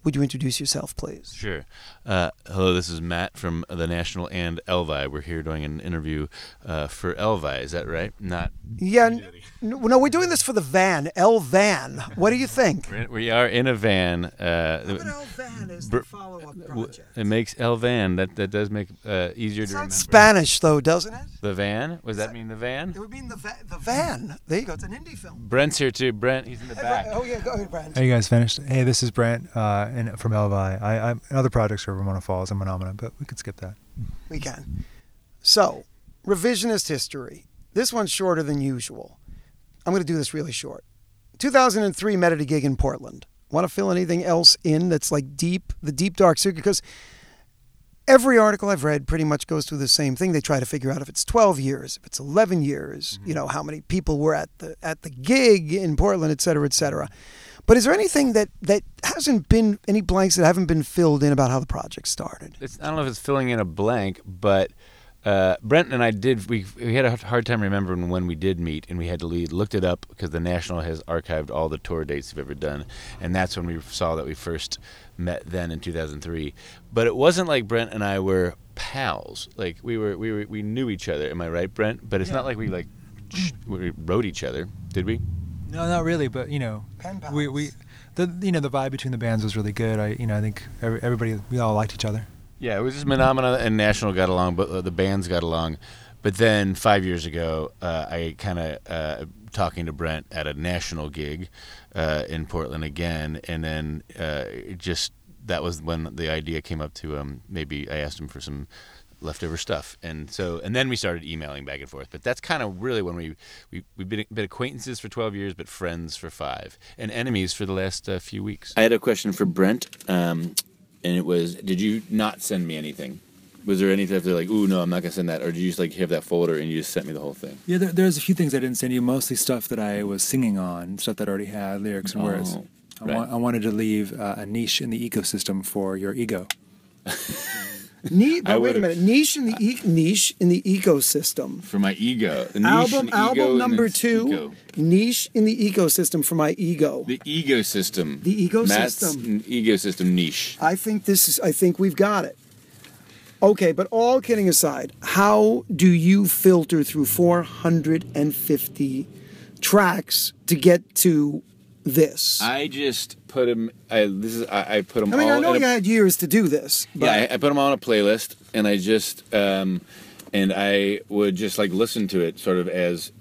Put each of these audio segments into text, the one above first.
would you introduce yourself, please? Sure. Hello, this is Matt from the National and Elvi. We're here doing an interview for Elvi. Is that right? Not. Yeah. No, we're doing this for the van, El Van. What do you think? We are in a van. El Van is the follow-up project. It makes El Van. That does make easier to remember. Sounds Spanish, though, doesn't it? The van? Was that mean the van? It would mean the van. There you go. It's an indie film. Brent's here too. Brent, he's in the back. Oh yeah, go ahead, Brent. Are you guys finished? Hey, this is Brent from Elvi. I'm in other projects are Ramona Falls and Menomina, but we could skip that. We can. So, revisionist history. This one's shorter than usual. I'm going to do this really short. 2003, met at a gig in Portland. Want to fill anything else in that's like the deep dark secret? Because every article I've read pretty much goes through the same thing. They try to figure out if it's 12 years, if it's 11 years, how many people were at the gig in Portland, et cetera, et cetera. But is there anything that hasn't been, any blanks that haven't been filled in about how the project started? I don't know if it's filling in a blank, but Brent and I we had a hard time remembering when we did meet, and we looked it up because the National has archived all the tour dates we've ever done, and that's when we saw that we first met then in 2003. But it wasn't like Brent and I were pals. Like we knew each other. Am I right, Brent? But it's not like we wrote each other, did we? No, not really. But the vibe between the bands was really good. I think we all liked each other. Yeah, it was just Menomina and National got along, but the bands got along. But then 5 years ago, I kind of talking to Brent at a National gig in Portland again, and then that was when the idea came up to maybe I asked him for some leftover stuff, and then we started emailing back and forth. But that's kind of really when we've been acquaintances for 12 years, but friends for 5, and enemies for the last few weeks. I had a question for Brent. And it was, did you not send me anything? Was there anything after ooh, no, I'm not going to send that? Or did you just have that folder and you just sent me the whole thing? Yeah, there's a few things I didn't send you, mostly stuff that I was singing on, stuff that already had lyrics and words. Right. I wanted to leave a niche in the ecosystem for your ego. Wait a minute. Niche in the ecosystem. For my ego. Album number 2. Niche in the ecosystem for my ego. The ecosystem. Matt's ecosystem niche. I think we've got it. Okay, but all kidding aside, how do you filter through 450 tracks to get to this? I just put them. I put them. I know you had years to do this. But. Yeah, I put them on a playlist, and I just and I would just listen to it, sort of as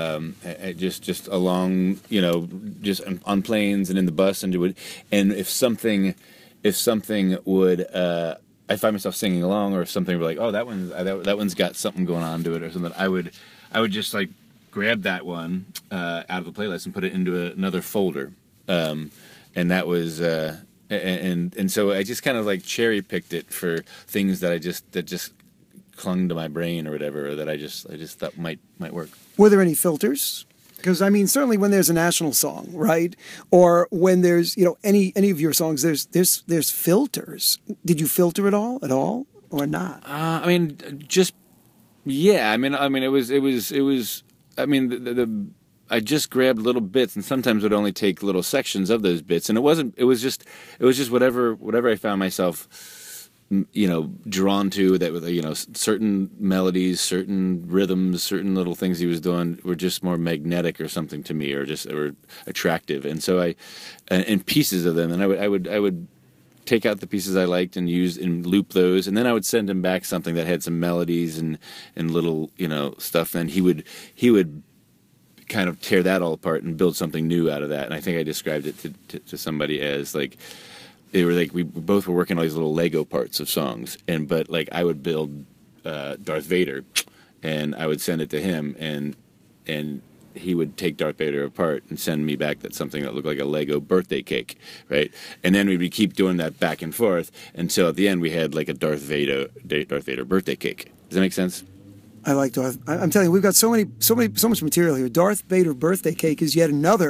just along, just on planes and in the bus, and do it. And if something would. I find myself singing along, or if something were oh, that one's got something going on to it, or something. I would just grab that one out of the playlist and put it into another folder, and that was and so I just kind of cherry picked it for things that just clung to my brain or whatever, or that I just thought might work. Were there any filters? Because certainly when there's a National song, right, or when there's any of your songs, there's filters. Did you filter it all or not? I just grabbed little bits, and sometimes would only take little sections of those bits, and it was just whatever I found myself drawn to, that with certain melodies, certain rhythms, certain little things he was doing were just more magnetic or something to me, or attractive, and so and pieces of them, and I would take out the pieces I liked and use and loop those, and then I would send him back something that had some melodies and little stuff, and he would kind of tear that all apart and build something new out of that. And I think I described it to somebody as they were we both were working on these little Lego parts of songs, but I would build Darth Vader, and I would send it to him, and he would take Darth Vader apart and send me back something that looked like a Lego birthday cake, right? And then we would keep doing that back and forth until at the end we had a Darth Vader birthday cake. Does that make sense? I like Darth. I'm telling you, we've got so much material here. Darth Vader birthday cake is yet another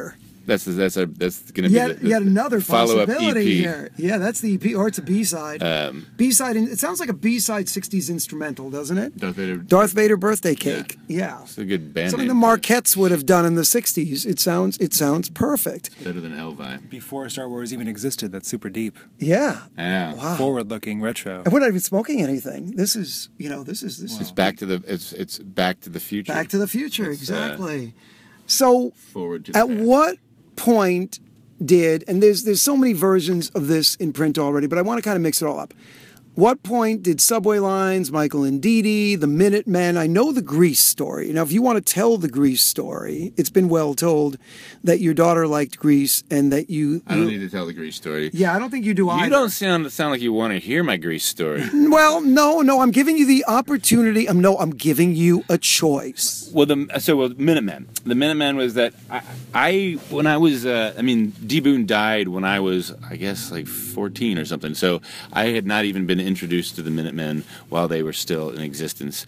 That's going to be yet another follow-up possibility EP. here. Yeah, that's the EP, or it's a B-side. B-side, it sounds like a B-side 60s instrumental, doesn't it? Darth Vader Birthday Cake. Yeah. It's a good band Something name. the Marquettes would have done in the 60s. It sounds perfect. It's better than Elvi. Before Star Wars even existed, that's super deep. Yeah. Yeah. Wow. Forward-looking retro. And we're not even smoking anything. This is. It's back to the Back to the Future. Back to the Future, exactly. So, forward to the at past. what point and there's so many versions of this in print already, but I want to kind of mix it all up. What point did Subway Lines, Michael and Dee Dee, the Minutemen, I know the Grease story. Now, if you want to tell the Grease story, it's been well told that your daughter liked Grease and that you... I don't need to tell the Grease story. Yeah, I don't think you do either. You don't sound like you want to hear my Grease story. Well, no, I'm giving you the opportunity. I'm giving you a choice. Well, Minutemen. The Minutemen was that when I was, D. Boone died when I was, I guess, like 14 or something. So I had not even been introduced to the Minutemen while they were still in existence.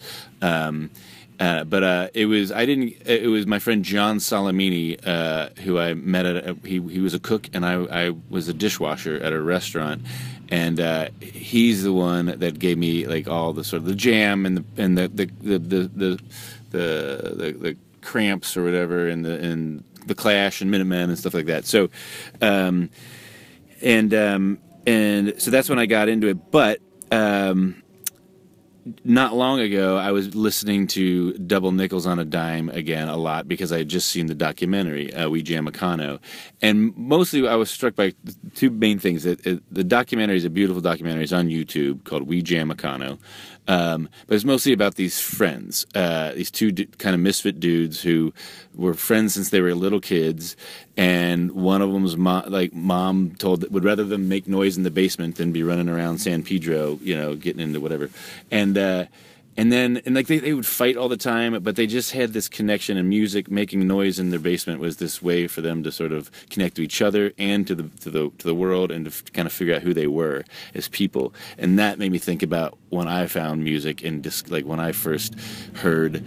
It was my friend John Salamini who I met he was a cook and I was a dishwasher at a restaurant, and he's the one that gave me like all the sort of the Jam and the Cramps or whatever and the Clash and Minutemen and stuff like that. So and so that's when I got into it, but not long ago, I was listening to Double Nickels on a Dime again a lot because I had just seen the documentary, We Jam Econo. And mostly I was struck by two main things. The documentary is a beautiful documentary. It's on YouTube called We Jam Econo. But it's mostly about these friends, these two kind of misfit dudes who were friends since they were little kids. And one of them's mom would rather them make noise in the basement than be running around San Pedro, getting into whatever. And then they would fight all the time, but they just had this connection, and music, making noise in their basement was this way for them to sort of connect to each other and to the world, and to kind of figure out who they were as people. And that made me think about when I found music and just like when I first heard,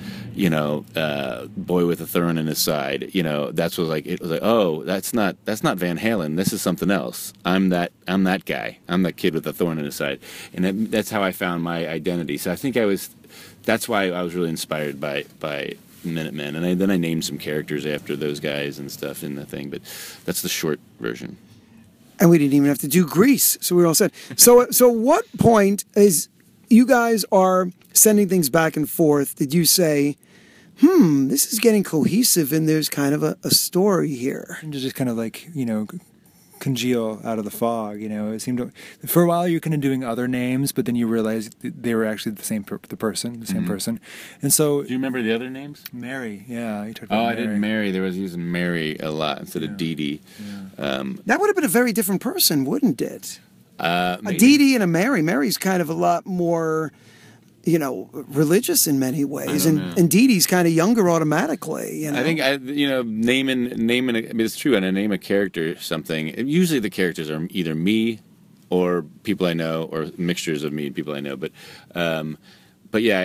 Boy with a Thorn in His Side, it was like, oh, that's not Van Halen. This is something else. I'm that guy. I'm that kid with a thorn in his side. And that's how I found my identity. So I think that's why I was really inspired by Minutemen, and then I named some characters after those guys and stuff in the thing. But that's the short version. And we didn't even have to do Grease, so we were all set. So what point is you guys are sending things back and forth? Did you say, this is getting cohesive, and there's kind of a story here? And just kind of like, congeal out of the fog. It seemed to, for a while you're kind of doing other names, but then you realize they were actually the same person. And so, do you remember the other names? Mary, yeah, you talked about Mary. I did Mary. There was using Mary a lot instead of Dee Dee. Yeah. That would have been a very different person, wouldn't it? A Maybe. Dee Dee and a Mary. Mary's kind of a lot more, religious in many ways, and Dee Dee's kind of younger automatically. I think naming. It's true. And I name a character something. Usually the characters are either me or people I know, or mixtures of me and people I know. But yeah,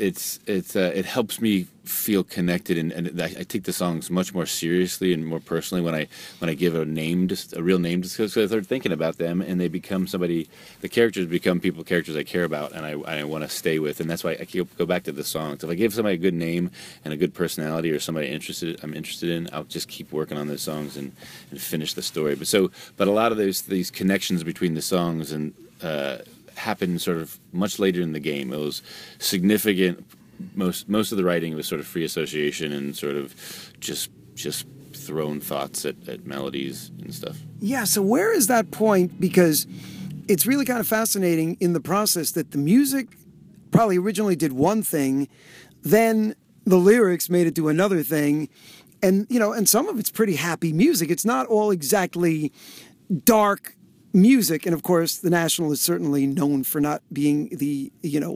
it helps me feel connected, and I take the songs much more seriously and more personally when I give a name, just a real name, just because I start thinking about them, and they become somebody. The characters become characters I care about, and I want to stay with, and that's why I go back to the songs. If I give somebody a good name and a good personality, or somebody I'm interested in, I'll just keep working on those songs and finish the story. But a lot of these connections between the songs and happened sort of much later in the game. It was significant. Most of the writing was sort of free association and sort of just thrown thoughts at melodies and stuff. Yeah, so where is that point? Because it's really kind of fascinating in the process that the music probably originally did one thing, then the lyrics made it do another thing, and some of it's pretty happy music. It's not all exactly dark music, and of course the National is certainly known for not being the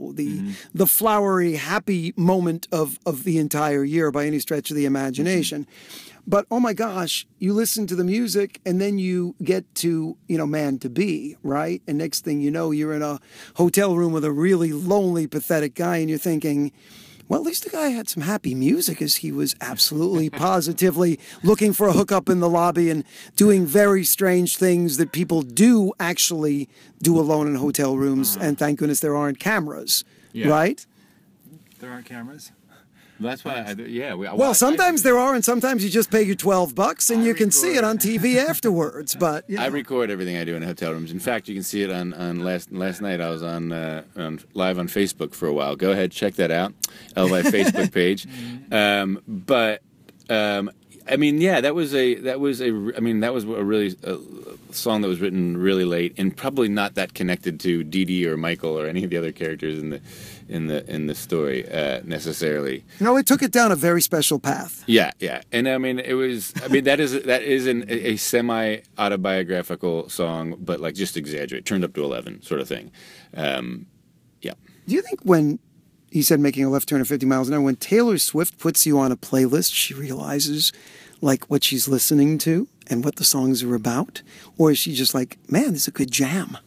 flowery happy moment of the entire year by any stretch of the imagination. But oh my gosh, you listen to the music and then you get to Man to Be, right? And next thing you know, you're in a hotel room with a really lonely, pathetic guy, and you're thinking, well, at least the guy had some happy music as he was absolutely positively looking for a hookup in the lobby and doing very strange things that people do actually do alone in hotel rooms. And thank goodness there aren't cameras, right? There aren't cameras. That's why, Well, sometimes there are, and sometimes you just pay your $12 and you can see it on TV afterwards. But I record everything I do in hotel rooms. In fact, you can see it on last night. I was on live on Facebook for a while. Go ahead, check that out. LY Facebook page. I mean, yeah, that was a really song that was written really late, and probably not that connected to Dee Dee or Michael or any of the other characters in the story necessarily. No, it took it down a very special path. Yeah, and I mean, that is a semi autobiographical song, but like just exaggerate, turned up to 11 sort of thing. Yeah. Do you think when he said making a left turn at 50 miles an hour, when Taylor Swift puts you on a playlist, she realizes like what she's listening to and what the songs are about? Or is she just like, man, this is a good jam?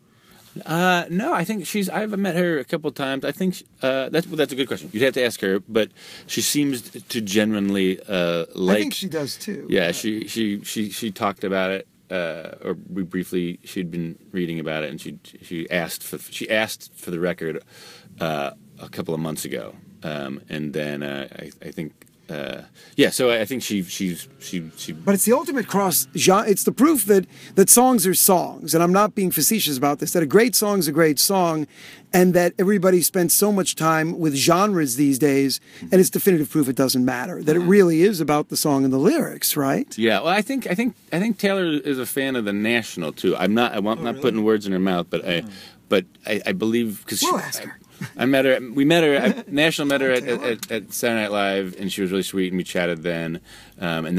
No, I think I've met her a couple times. I think that's a good question. You'd have to ask her, but she seems to genuinely like. I think she does too. Yeah, she talked about it, or we briefly. She'd been reading about it, and she asked for the record a couple of months ago, and then I think. So I think she. But it's the ultimate cross genre. It's the proof that songs are songs, and I'm not being facetious about this. That a great song is a great song, and that everybody spends so much time with genres these days, and it's definitive proof it doesn't matter. That it really is about the song and the lyrics, right? Yeah. Well, I think Taylor is a fan of the National too. I'm not putting words in her mouth, but I believe because we'll ask her. We met her. National met her at Saturday Night Live, and she was really sweet, and we chatted then. But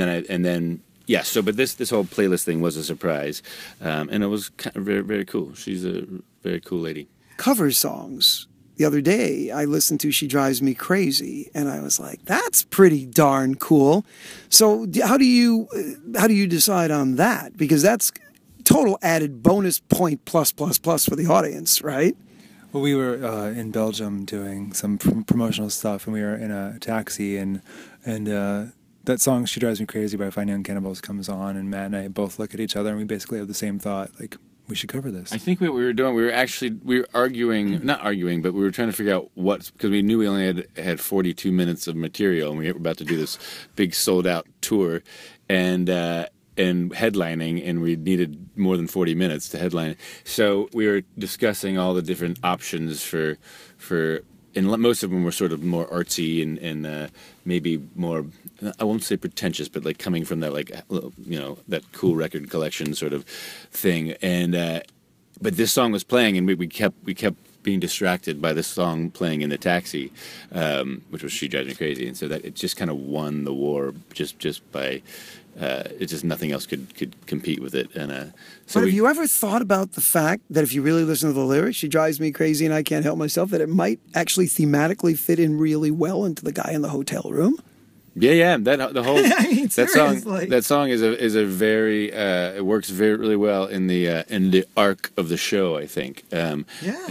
this whole playlist thing was a surprise, and it was kind of very, very cool. She's a very cool lady. Cover songs. The other day, I listened to "She Drives Me Crazy," and I was like, "That's pretty darn cool." So, how do you decide on that? Because that's total added bonus point plus for the audience, right? Well, we were in Belgium doing some promotional stuff, and we were in a taxi, and that song "She Drives Me Crazy" by Fine Young Cannibals comes on, and Matt and I both look at each other, and we basically have the same thought, like, we should cover this. I think what we were doing, we were arguing, not arguing, but we were trying to figure out because we knew we only had 42 minutes of material, and we were about to do this big sold-out tour, and headlining, and we needed more than 40 minutes to headline. So we were discussing all the different options for and most of them were sort of more artsy and maybe more, I won't say pretentious, but like coming from that, like, that cool record collection sort of thing. And but this song was playing, and we kept being distracted by this song playing in the taxi, which was "She Drives Me Crazy," and so that it just kind of won the war just by. It's just nothing else could compete with it. And have you ever thought about the fact that if you really listen to the lyrics, "She drives me crazy and I can't help myself," that it might actually thematically fit in really well into the guy in the hotel room? Yeah. The whole I mean, that song is a very it works really well in the arc of the show, I think. And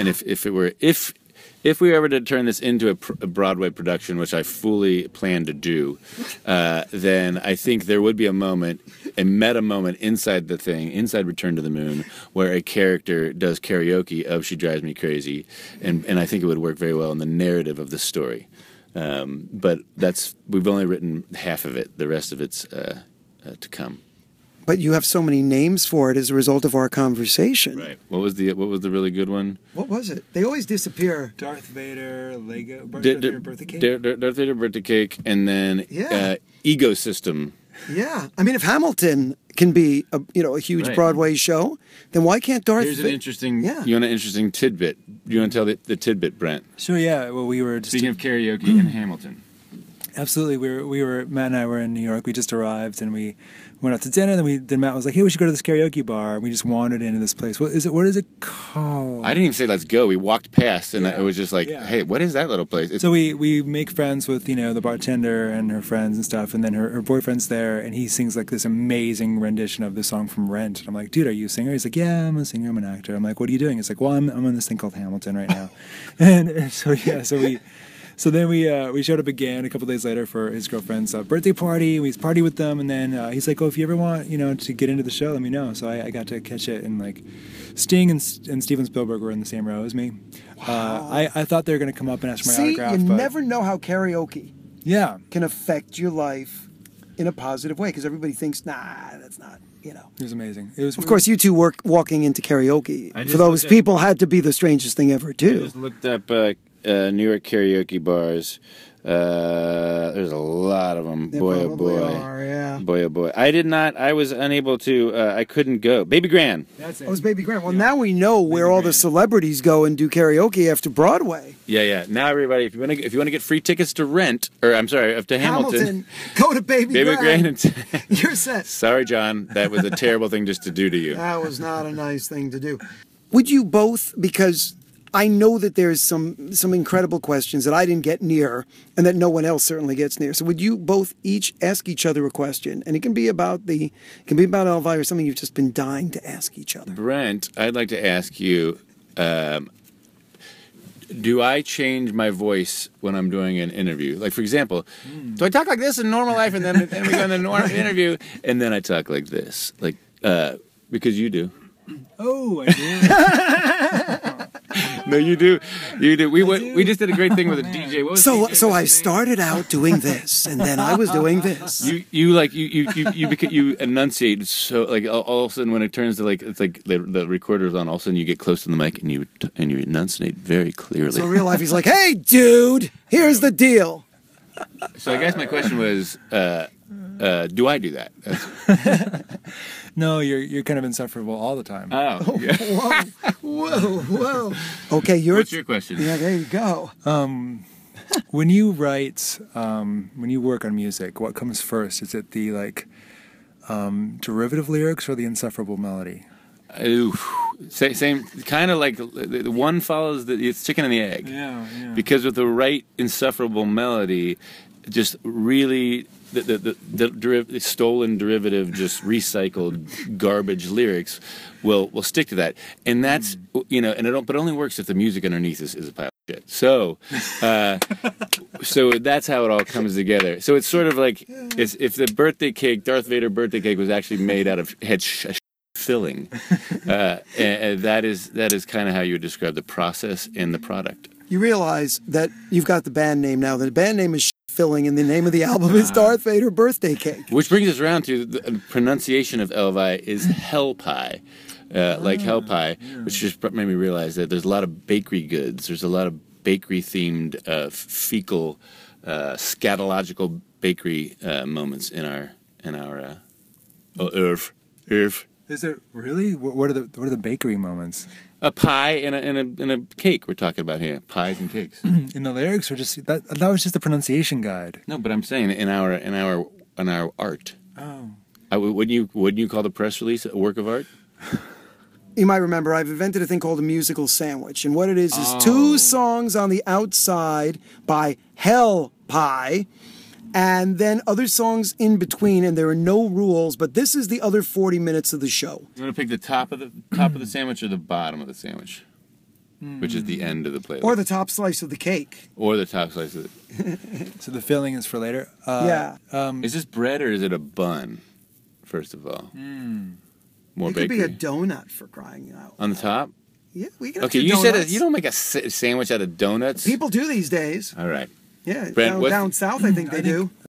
if we were ever to turn this into a Broadway production, which I fully plan to do, then I think there would be a meta moment inside Return to the Moon, where a character does karaoke of "She Drives Me Crazy," and I think it would work very well in the narrative of the story. But we've only written half of it; the rest of it's to come. But you have so many names for it as a result of our conversation. Right. What was the really good one? What was it? They always disappear. Darth Vader, Lego, Darth Vader birthday cake. Darth Vader birthday cake, and then Ecosystem. Yeah, I mean, if Hamilton can be a huge Broadway show, then why can't Darth? Here's an interesting. Yeah. You want an interesting tidbit? You want to tell the tidbit, Brent? Sure. Yeah. Well, we were speaking of karaoke in Hamilton. Absolutely. We were Matt and I were in New York. We just arrived, and we went out to dinner. Then Matt was like, "Hey, we should go to this karaoke bar." And we just wandered into this place. What is it called? I didn't even say let's go. We walked past, and it was just like, "Hey, what is that little place?" So we make friends with the bartender and her friends and stuff, and then her boyfriend's there, and he sings like this amazing rendition of the song from Rent. And I'm like, "Dude, are you a singer?" He's like, "Yeah, I'm a singer. I'm an actor." I'm like, "What are you doing?" He's like, "Well, I'm on this thing called Hamilton right now," and so So then we showed up again a couple days later for his girlfriend's birthday party. We partied with them, and then he's like, "Oh, if you ever want, to get into the show, let me know." So I got to catch it, and like Sting and Steven Spielberg were in the same row as me. Wow. I thought they were going to come up and ask for my See, autograph. you but never know how karaoke yeah, can affect your life in a positive way, because everybody thinks, nah, that's not, it was amazing. It was Of course, you two walking into karaoke, I just for those looked at- people, had to be the strangest thing ever, I too. just looked up New York karaoke bars. There's a lot of them. There Boy, oh probably boy. are, yeah. Boy, oh boy. I was unable to, I couldn't go. Baby Grand. That's it. Oh, it's Baby Grant. Well, now we know where all the celebrities go and do karaoke after Broadway. Yeah. Now everybody, if you want to get free tickets to Rent, or I'm sorry, to Hamilton, go to Baby Baby Grant. Grand. You're set. Sorry, John, that was a terrible thing just to do to you. That was not a nice thing to do. Would you both, because I know that there's some incredible questions that I didn't get near and that no one else certainly gets near. So would you both each ask each other a question? And it can be about Elvi or something you've just been dying to ask each other. Brent, I'd like to ask you, do I change my voice when I'm doing an interview? Like, for example, do I talk like this in normal life and then we go in the normal interview and then I talk like this? Like, because you do. Oh, I do. No, you do. You do. We just did a great thing with a DJ. What was So DJ? I started out doing this, and then I was doing this. You enunciate so like all of a sudden when it turns to like it's like the recorder's on, all of a sudden you get close to the mic and you enunciate very clearly. So in real life, he's like, "Hey, dude, here's the deal." So I guess my question was, do I do that? No, you're kind of insufferable all the time. Oh, yeah. Whoa. Okay, What's your question? Yeah, there you go. When you write, when you work on music, what comes first? Is it the derivative lyrics or the insufferable melody? Ooh, same kind of like the one follows it's chicken and the egg. Yeah. Because with the right insufferable melody, just really the stolen derivative, just recycled garbage lyrics will stick to that, and that's and it only works if the music underneath is a pile of shit. So, so that's how it all comes together. So it's sort of like if the birthday cake, Darth Vader birthday cake, was actually made out of filling, and that is kind of how you would describe the process and the product. You realize that you've got the band name now. The band name is Filling, and the name of the album is Darth Vader Birthday Cake. Which brings us around to the pronunciation of Elvi is hell pie, like hell pie, which just made me realize that there's a lot of bakery goods. There's a lot of bakery-themed, fecal, scatological bakery moments in our Irv. Is it really? What are the bakery moments? A pie and a cake we're talking about here. Pies and cakes. In the lyrics, or just that was just the pronunciation guide. No, but I'm saying in our art. Oh. Wouldn't you call the press release a work of art? You might remember I've invented a thing called a musical sandwich, and what it is two songs on the outside by Hell Pie, and then other songs in between, and there are no rules, but this is the other 40 minutes of the show. You want to pick the top of the sandwich or the bottom of the sandwich, which is the end of the playlist, Or the top slice of the cake. or the top slice of it. So the filling is for later. Yeah. Is this bread or is it a bun? First of all, more It could bakery be a donut, for crying out. on the top. Yeah, we can Okay, do you donuts. said you don't make a sandwich out of donuts. People do these days. All right. Yeah, Brent, what's down south I think they do.